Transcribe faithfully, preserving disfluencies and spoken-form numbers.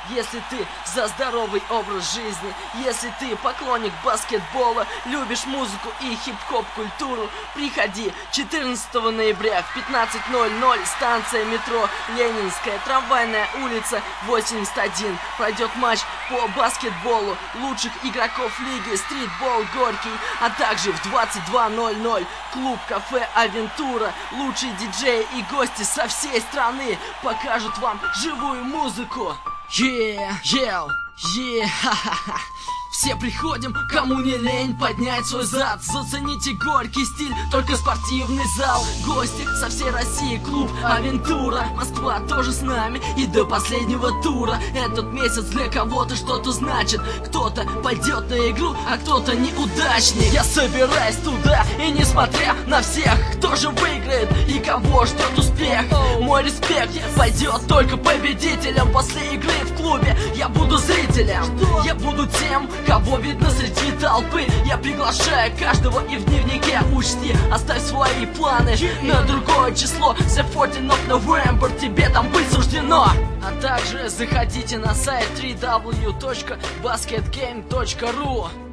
Если ты за здоровый образ жизни, если ты поклонник баскетбола, любишь музыку и хип-хоп культуру, приходи четырнадцатого ноября в пятнадцать ноль ноль, станция метро Ленинская, трамвайная улица восемьдесят один. Пройдет матч по баскетболу лучших игроков лиги Стритбол Горький, а также в двадцать два ноль ноль клуб-кафе Авентура. Лучшие диджеи и гости со всей страны покажут вам живую музыку. Yeah, yeah, yeah, ха-ха-ха. Все приходим, кому не лень поднять свой зад. Зацените горький стиль, только спортивный зал. Гости со всей России, клуб Авентура. Москва тоже с нами и до последнего тура. Этот месяц для кого-то что-то значит. Кто-то пойдет на игру, а кто-то неудачник. Я собираюсь туда, и несмотря на всех, кто же выиграет и кого ждет успех, мой респект пойдет только победителям. После игры в клубе я буду зрителем. Я буду тем, кого видно среди толпы. Я приглашаю каждого, и в дневнике учти, оставь свои планы на другое число. The fourteenth of November, тебе там быть суждено. А также заходите на сайт дабл ю дабл ю дабл ю точка баскетгейм точка ру.